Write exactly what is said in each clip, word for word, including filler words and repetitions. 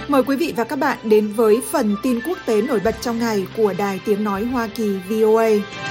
Mời quý vị và các bạn đến với phần tin quốc tế nổi bật trong ngày của Đài Tiếng Nói Hoa Kỳ vê o a.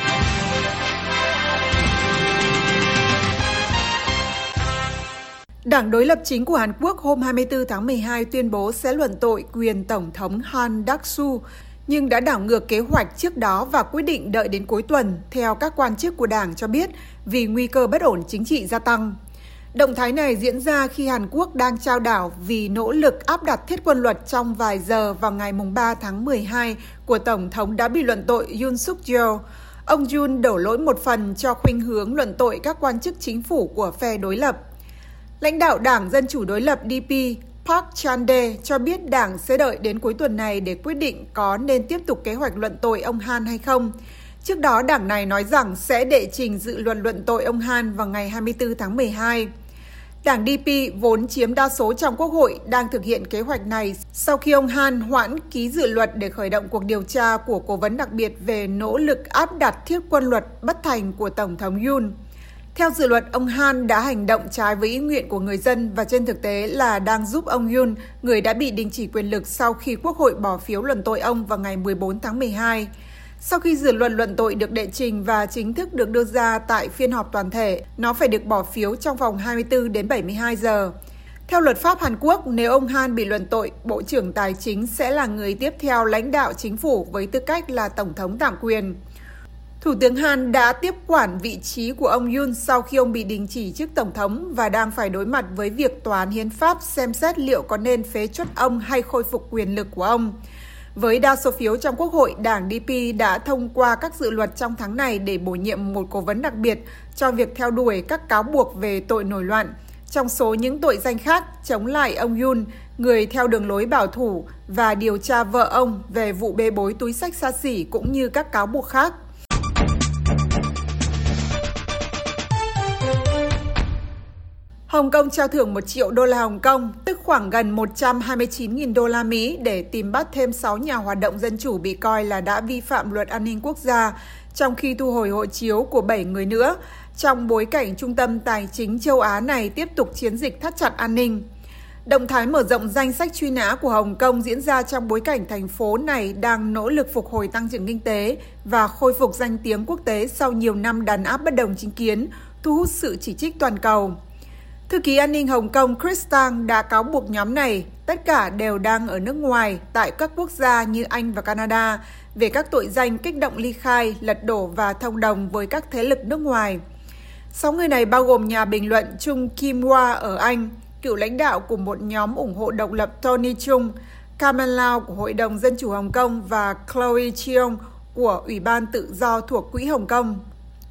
Đảng đối lập chính của Hàn Quốc hôm hai mươi tư tháng mười hai tuyên bố sẽ luận tội quyền Tổng thống Han Duck-soo, nhưng đã đảo ngược kế hoạch trước đó và quyết định đợi đến cuối tuần, theo các quan chức của đảng cho biết, vì nguy cơ bất ổn chính trị gia tăng. Động thái này diễn ra khi Hàn Quốc đang chao đảo vì nỗ lực áp đặt thiết quân luật trong vài giờ vào ngày ba tháng mười hai của Tổng thống đã bị luận tội Yoon Suk Yeol. Ông Yoon đổ lỗi một phần cho khuynh hướng luận tội các quan chức chính phủ của phe đối lập. Lãnh đạo Đảng Dân Chủ đối lập đê pê Park Chan-dae cho biết đảng sẽ đợi đến cuối tuần này để quyết định có nên tiếp tục kế hoạch luận tội ông Han hay không. Trước đó, đảng này nói rằng sẽ đệ trình dự luật luận tội ông Han vào ngày hai mươi tư tháng mười hai. Đảng đê pê vốn chiếm đa số trong Quốc hội đang thực hiện kế hoạch này sau khi ông Han hoãn ký dự luật để khởi động cuộc điều tra của Cố vấn đặc biệt về nỗ lực áp đặt thiết quân luật bất thành của Tổng thống Yoon. Theo dự luật, ông Han đã hành động trái với ý nguyện của người dân và trên thực tế là đang giúp ông Yoon, người đã bị đình chỉ quyền lực sau khi Quốc hội bỏ phiếu luận tội ông vào ngày mười bốn tháng mười hai. Sau khi dự luật luận tội được đệ trình và chính thức được đưa ra tại phiên họp toàn thể, nó phải được bỏ phiếu trong vòng hai mươi tư đến bảy mươi hai giờ. Theo luật pháp Hàn Quốc, nếu ông Han bị luận tội, Bộ trưởng Tài chính sẽ là người tiếp theo lãnh đạo chính phủ với tư cách là Tổng thống tạm quyền. Thủ tướng Han đã tiếp quản vị trí của ông Yoon sau khi ông bị đình chỉ chức Tổng thống và đang phải đối mặt với việc Tòa án Hiến pháp xem xét liệu có nên phế truất ông hay khôi phục quyền lực của ông. Với đa số phiếu trong Quốc hội, Đảng đê pê đã thông qua các dự luật trong tháng này để bổ nhiệm một cố vấn đặc biệt cho việc theo đuổi các cáo buộc về tội nổi loạn. Trong số những tội danh khác, chống lại ông Yoon, người theo đường lối bảo thủ, và điều tra vợ ông về vụ bê bối túi xách xa xỉ cũng như các cáo buộc khác. Hồng Kông trao thưởng một triệu đô la Hồng Kông, tức khoảng gần một trăm hai mươi chín nghìn đô la Mỹ để tìm bắt thêm sáu nhà hoạt động dân chủ bị coi là đã vi phạm luật an ninh quốc gia, trong khi thu hồi hộ chiếu của bảy người nữa, trong bối cảnh Trung tâm Tài chính châu Á này tiếp tục chiến dịch thắt chặt an ninh. Động thái mở rộng danh sách truy nã của Hồng Kông diễn ra trong bối cảnh thành phố này đang nỗ lực phục hồi tăng trưởng kinh tế và khôi phục danh tiếng quốc tế sau nhiều năm đàn áp bất đồng chính kiến, thu hút sự chỉ trích toàn cầu. Thư ký an ninh Hồng Kông Chris Tang đã cáo buộc nhóm này, tất cả đều đang ở nước ngoài, tại các quốc gia như Anh và Canada, về các tội danh kích động ly khai, lật đổ và thông đồng với các thế lực nước ngoài. Sáu người này bao gồm nhà bình luận Chung Kim-hwa ở Anh, cựu lãnh đạo của một nhóm ủng hộ độc lập Tony Chung, Carmen Lau của Hội đồng Dân chủ Hồng Kông và Chloe Cheong của Ủy ban Tự do thuộc Quỹ Hồng Kông.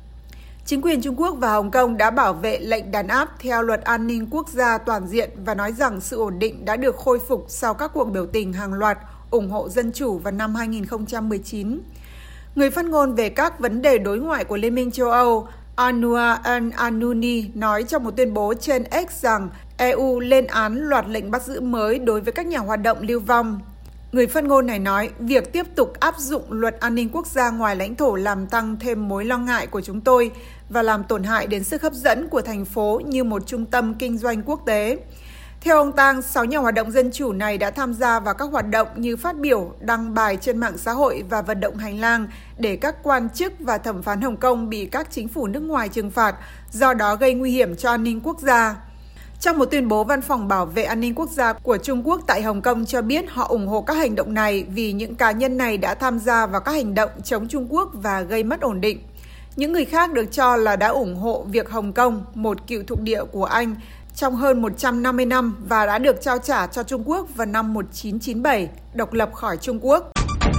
Chính quyền Trung Quốc và Hồng Kông đã bảo vệ lệnh đàn áp theo luật an ninh quốc gia toàn diện và nói rằng sự ổn định đã được khôi phục sau các cuộc biểu tình hàng loạt ủng hộ dân chủ vào năm hai nghìn không trăm mười chín. Người phát ngôn về các vấn đề đối ngoại của Liên minh châu Âu, Anouar al-Anouni, nói trong một tuyên bố trên X rằng e u lên án loạt lệnh bắt giữ mới đối với các nhà hoạt động lưu vong. Người phát ngôn này nói, việc tiếp tục áp dụng luật an ninh quốc gia ngoài lãnh thổ làm tăng thêm mối lo ngại của chúng tôi và làm tổn hại đến sức hấp dẫn của thành phố như một trung tâm kinh doanh quốc tế. Theo ông Tang, sáu nhà hoạt động dân chủ này đã tham gia vào các hoạt động như phát biểu, đăng bài trên mạng xã hội và vận động hành lang để các quan chức và thẩm phán Hồng Kông bị các chính phủ nước ngoài trừng phạt, do đó gây nguy hiểm cho an ninh quốc gia. Trong một tuyên bố, Văn phòng Bảo vệ An ninh Quốc gia của Trung Quốc tại Hồng Kông cho biết họ ủng hộ các hành động này vì những cá nhân này đã tham gia vào các hành động chống Trung Quốc và gây mất ổn định. Những người khác được cho là đã ủng hộ việc Hồng Kông, một cựu thuộc địa của Anh, trong hơn một trăm năm mươi năm và đã được trao trả cho Trung Quốc vào năm một nghìn chín trăm chín mươi bảy, độc lập khỏi Trung Quốc.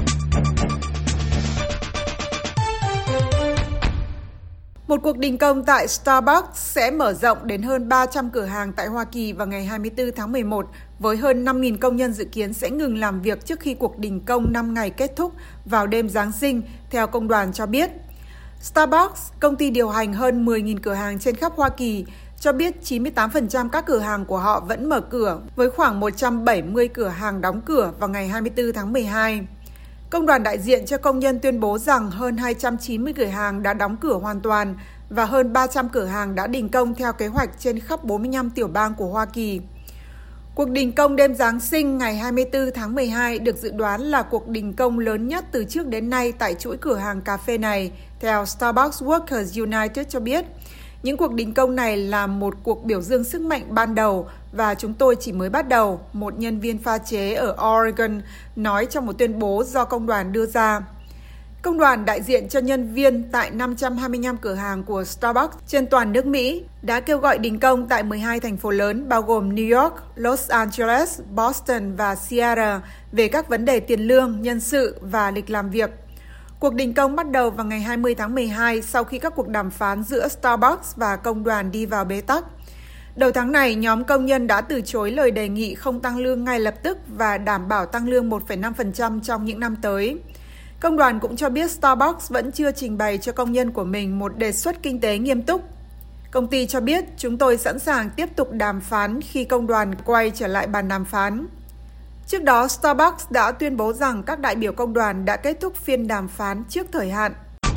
Một cuộc đình công tại Starbucks sẽ mở rộng đến hơn ba trăm cửa hàng tại Hoa Kỳ vào ngày hai mươi tư tháng mười một, với hơn năm nghìn công nhân dự kiến sẽ ngừng làm việc trước khi cuộc đình công năm ngày kết thúc vào đêm Giáng sinh, theo công đoàn cho biết. Starbucks, công ty điều hành hơn mười nghìn cửa hàng trên khắp Hoa Kỳ, cho biết chín mươi tám phần trăm các cửa hàng của họ vẫn mở cửa, với khoảng một trăm bảy mươi cửa hàng đóng cửa vào ngày hai mươi tư tháng mười hai. Công đoàn đại diện cho công nhân tuyên bố rằng hơn hai trăm chín mươi cửa hàng đã đóng cửa hoàn toàn và hơn ba trăm cửa hàng đã đình công theo kế hoạch trên khắp bốn mươi lăm tiểu bang của Hoa Kỳ. Cuộc đình công đêm Giáng sinh ngày hai mươi tư tháng mười hai được dự đoán là cuộc đình công lớn nhất từ trước đến nay tại chuỗi cửa hàng cà phê này, theo Starbucks Workers United cho biết. Những cuộc đình công này là một cuộc biểu dương sức mạnh ban đầu và chúng tôi chỉ mới bắt đầu, một nhân viên pha chế ở Oregon nói trong một tuyên bố do công đoàn đưa ra. Công đoàn đại diện cho nhân viên tại năm trăm hai mươi lăm cửa hàng của Starbucks trên toàn nước Mỹ đã kêu gọi đình công tại mười hai thành phố lớn bao gồm New York, Los Angeles, Boston và Seattle về các vấn đề tiền lương, nhân sự và lịch làm việc. Cuộc đình công bắt đầu vào ngày hai mươi tháng mười hai sau khi các cuộc đàm phán giữa Starbucks và công đoàn đi vào bế tắc. Đầu tháng này, nhóm công nhân đã từ chối lời đề nghị không tăng lương ngay lập tức và đảm bảo tăng lương một phẩy năm phần trăm trong những năm tới. Công đoàn cũng cho biết Starbucks vẫn chưa trình bày cho công nhân của mình một đề xuất kinh tế nghiêm túc. Công ty cho biết chúng tôi sẵn sàng tiếp tục đàm phán khi công đoàn quay trở lại bàn đàm phán. Trước đó, Starbucks đã tuyên bố rằng các đại biểu công đoàn đã kết thúc phiên đàm phán trước thời hạn.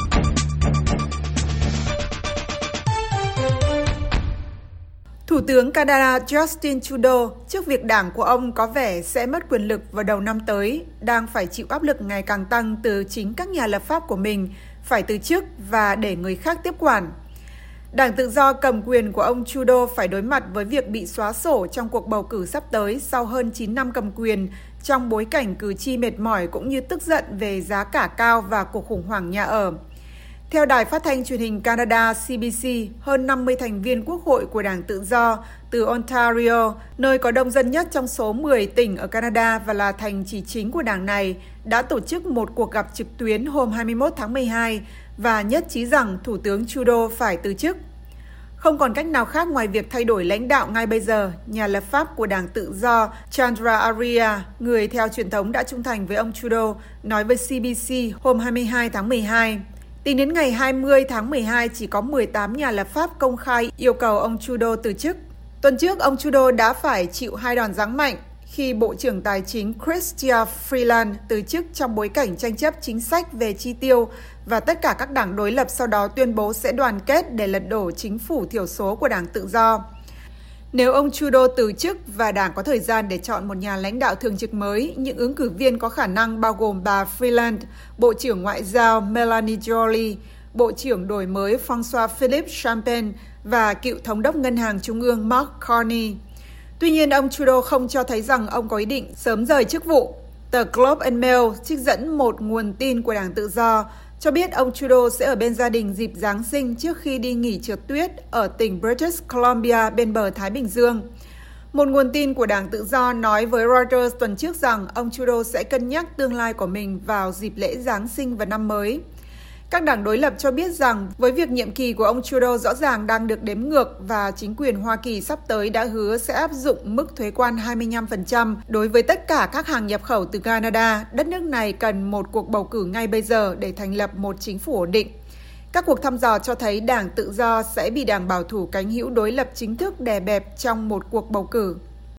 Thủ tướng Canada Justin Trudeau, trước việc đảng của ông có vẻ sẽ mất quyền lực vào đầu năm tới, đang phải chịu áp lực ngày càng tăng từ chính các nhà lập pháp của mình phải từ chức và để người khác tiếp quản. Đảng Tự do cầm quyền của ông Trudeau phải đối mặt với việc bị xóa sổ trong cuộc bầu cử sắp tới sau hơn chín năm cầm quyền, trong bối cảnh cử tri mệt mỏi cũng như tức giận về giá cả cao và cuộc khủng hoảng nhà ở. Theo Đài Phát thanh Truyền hình Canada C B C, hơn năm mươi thành viên quốc hội của Đảng Tự do từ Ontario, nơi có đông dân nhất trong số mười tỉnh ở Canada và là thành chỉ chính của đảng này, đã tổ chức một cuộc gặp trực tuyến hôm hai mươi mốt tháng mười hai và nhất trí rằng Thủ tướng Trudeau phải từ chức. Không còn cách nào khác ngoài việc thay đổi lãnh đạo ngay bây giờ, nhà lập pháp của Đảng Tự do Chandra Arya, người theo truyền thống đã trung thành với ông Trudeau, nói với C B C hôm hai mươi hai tháng mười hai. Tính đến ngày hai mươi tháng mười hai, chỉ có mười tám nhà lập pháp công khai yêu cầu ông Trudeau từ chức. Tuần trước, ông Trudeau đã phải chịu hai đòn giáng mạnh khi Bộ trưởng Tài chính Chrystia Freeland từ chức trong bối cảnh tranh chấp chính sách về chi tiêu và tất cả các đảng đối lập sau đó tuyên bố sẽ đoàn kết để lật đổ chính phủ thiểu số của Đảng Tự do. Nếu ông Trudeau từ chức và đảng có thời gian để chọn một nhà lãnh đạo thường trực mới, những ứng cử viên có khả năng bao gồm bà Freeland, Bộ trưởng Ngoại giao Melanie Joly, Bộ trưởng Đổi mới François-Philippe Champagne và cựu Thống đốc Ngân hàng Trung ương Mark Carney. Tuy nhiên, ông Trudeau không cho thấy rằng ông có ý định sớm rời chức vụ. Tờ Globe and Mail trích dẫn một nguồn tin của Đảng Tự do cho biết ông Trudeau sẽ ở bên gia đình dịp Giáng sinh trước khi đi nghỉ trượt tuyết ở tỉnh British Columbia bên bờ Thái Bình Dương. Một nguồn tin của Đảng Tự do nói với Reuters tuần trước rằng ông Trudeau sẽ cân nhắc tương lai của mình vào dịp lễ Giáng sinh và năm mới. Các đảng đối lập cho biết rằng với việc nhiệm kỳ của ông Trudeau rõ ràng đang được đếm ngược và chính quyền Hoa Kỳ sắp tới đã hứa sẽ áp dụng mức thuế quan hai mươi lăm phần trăm đối với tất cả các hàng nhập khẩu từ Canada, đất nước này cần một cuộc bầu cử ngay bây giờ để thành lập một chính phủ ổn định. Các cuộc thăm dò cho thấy Đảng Tự do sẽ bị đảng bảo thủ cánh hữu đối lập chính thức đè bẹp trong một cuộc bầu cử.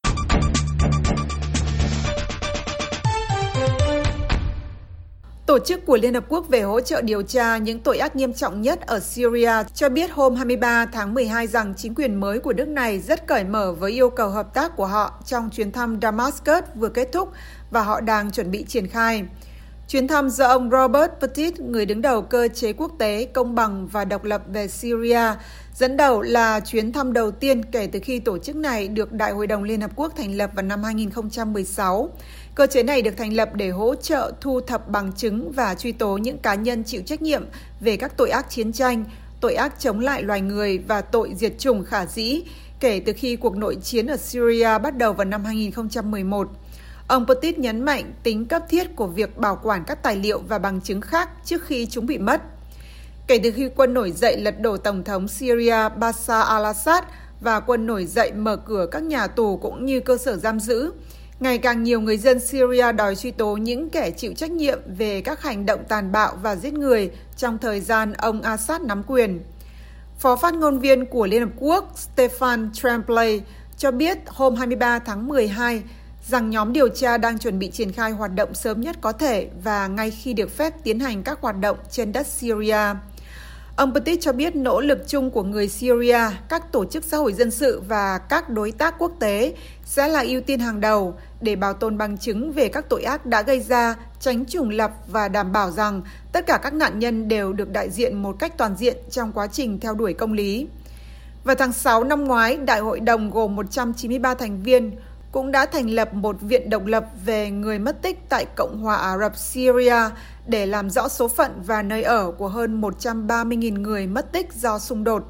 Tổ chức của Liên Hợp Quốc về hỗ trợ điều tra những tội ác nghiêm trọng nhất ở Syria cho biết hôm hai mươi ba tháng mười hai rằng chính quyền mới của nước này rất cởi mở với yêu cầu hợp tác của họ trong chuyến thăm Damascus vừa kết thúc và họ đang chuẩn bị triển khai. Chuyến thăm do ông Robert Petit, người đứng đầu cơ chế quốc tế, công bằng và độc lập về Syria, dẫn đầu là chuyến thăm đầu tiên kể từ khi tổ chức này được Đại hội đồng Liên Hợp Quốc thành lập vào năm hai nghìn không trăm mười sáu. Cơ chế này được thành lập để hỗ trợ thu thập bằng chứng và truy tố những cá nhân chịu trách nhiệm về các tội ác chiến tranh, tội ác chống lại loài người và tội diệt chủng khả dĩ kể từ khi cuộc nội chiến ở Syria bắt đầu vào năm hai nghìn không trăm mười một. Ông Petit nhấn mạnh tính cấp thiết của việc bảo quản các tài liệu và bằng chứng khác trước khi chúng bị mất. Kể từ khi quân nổi dậy lật đổ Tổng thống Syria Bashar al-Assad và quân nổi dậy mở cửa các nhà tù cũng như cơ sở giam giữ, ngày càng nhiều người dân Syria đòi truy tố những kẻ chịu trách nhiệm về các hành động tàn bạo và giết người trong thời gian ông Assad nắm quyền. Phó phát ngôn viên của Liên Hợp Quốc Stefan Tremblay cho biết hôm hai mươi ba tháng mười hai rằng nhóm điều tra đang chuẩn bị triển khai hoạt động sớm nhất có thể và ngay khi được phép tiến hành các hoạt động trên đất Syria. Ông Petit cho biết nỗ lực chung của người Syria, các tổ chức xã hội dân sự và các đối tác quốc tế sẽ là ưu tiên hàng đầu để bảo tồn bằng chứng về các tội ác đã gây ra, tránh trùng lập và đảm bảo rằng tất cả các nạn nhân đều được đại diện một cách toàn diện trong quá trình theo đuổi công lý. Vào tháng sáu năm ngoái, Đại hội đồng gồm một trăm chín mươi ba thành viên cũng đã thành lập một viện độc lập về người mất tích tại Cộng hòa Ả Rập Syria để làm rõ số phận và nơi ở của hơn một trăm ba mươi nghìn người mất tích do xung đột.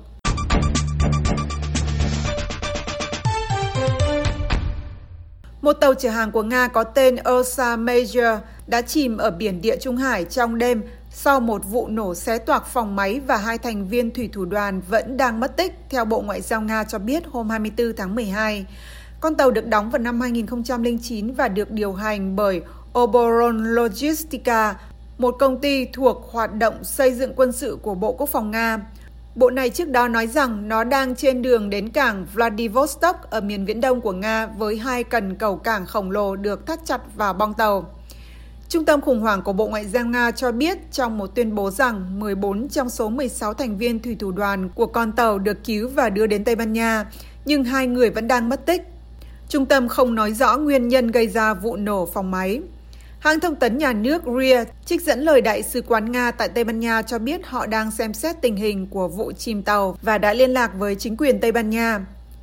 Một tàu chở hàng của Nga có tên Ursa Major đã chìm ở biển Địa Trung Hải trong đêm sau một vụ nổ xé toạc phòng máy và hai thành viên thủy thủ đoàn vẫn đang mất tích, theo Bộ Ngoại giao Nga cho biết hôm hai mươi tư tháng mười hai. Con tàu được đóng vào năm hai nghìn không trăm lẻ chín và được điều hành bởi Oboron Logistica, một công ty thuộc hoạt động xây dựng quân sự của Bộ Quốc phòng Nga. Bộ này trước đó nói rằng nó đang trên đường đến cảng Vladivostok ở miền viễn đông của Nga với hai cần cầu cảng khổng lồ được thắt chặt vào bong tàu. Trung tâm khủng hoảng của Bộ Ngoại giao Nga cho biết trong một tuyên bố rằng mười bốn trong số mười sáu thành viên thủy thủ đoàn của con tàu được cứu và đưa đến Tây Ban Nha, nhưng hai người vẫn đang mất tích. Trung tâm không nói rõ nguyên nhân gây ra vụ nổ phòng máy. Hãng thông tấn nhà nước rờ i a trích dẫn lời Đại sứ quán Nga tại Tây Ban Nha cho biết họ đang xem xét tình hình của vụ chìm tàu và đã liên lạc với chính quyền Tây Ban Nha.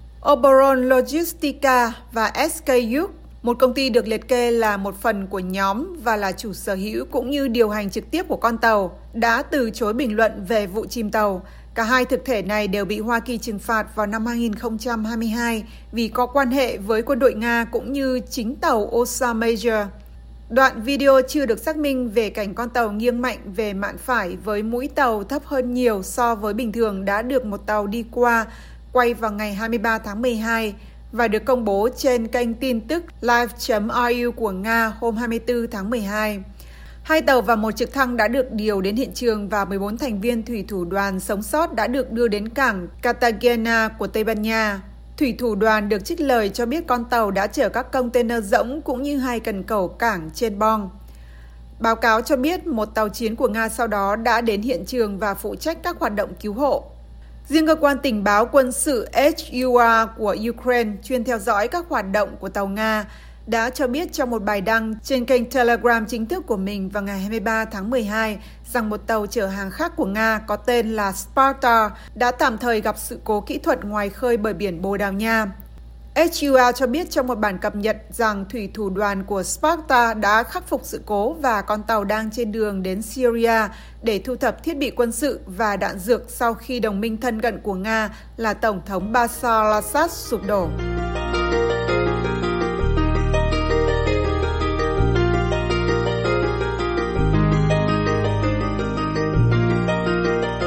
Oboron Logistica và ét ca u, một công ty được liệt kê là một phần của nhóm và là chủ sở hữu cũng như điều hành trực tiếp của con tàu, đã từ chối bình luận về vụ chìm tàu. Cả hai thực thể này đều bị Hoa Kỳ trừng phạt vào năm hai nghìn không trăm hai mươi hai vì có quan hệ với quân đội Nga cũng như chính tàu Ursa Major. Đoạn video chưa được xác minh về cảnh con tàu nghiêng mạnh về mạn phải với mũi tàu thấp hơn nhiều so với bình thường đã được một tàu đi qua quay vào ngày hai mươi ba tháng mười hai và được công bố trên kênh tin tức live chấm rờ u của Nga hôm hai mươi tư tháng mười hai. Hai tàu và một trực thăng đã được điều đến hiện trường và mười bốn thành viên thủy thủ đoàn sống sót đã được đưa đến cảng Cartagena của Tây Ban Nha. Thủy thủ đoàn được trích lời cho biết con tàu đã chở các container rỗng cũng như hai cần cầu cảng trên bong. Báo cáo cho biết một tàu chiến của Nga sau đó đã đến hiện trường và phụ trách các hoạt động cứu hộ. Riêng cơ quan tình báo quân sự hát u rờ của Ukraine chuyên theo dõi các hoạt động của tàu Nga đã cho biết trong một bài đăng trên kênh Telegram chính thức của mình vào ngày hai mươi ba tháng mười hai rằng một tàu chở hàng khác của Nga có tên là Sparta đã tạm thời gặp sự cố kỹ thuật ngoài khơi bờ biển Bồ Đào Nha. hát u rờ cho biết trong một bản cập nhật rằng thủy thủ đoàn của Sparta đã khắc phục sự cố và con tàu đang trên đường đến Syria để thu thập thiết bị quân sự và đạn dược sau khi đồng minh thân cận của Nga là Tổng thống Bashar al-Assad sụp đổ.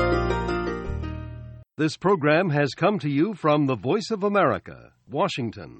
This program has come to you from the Voice of America, Washington.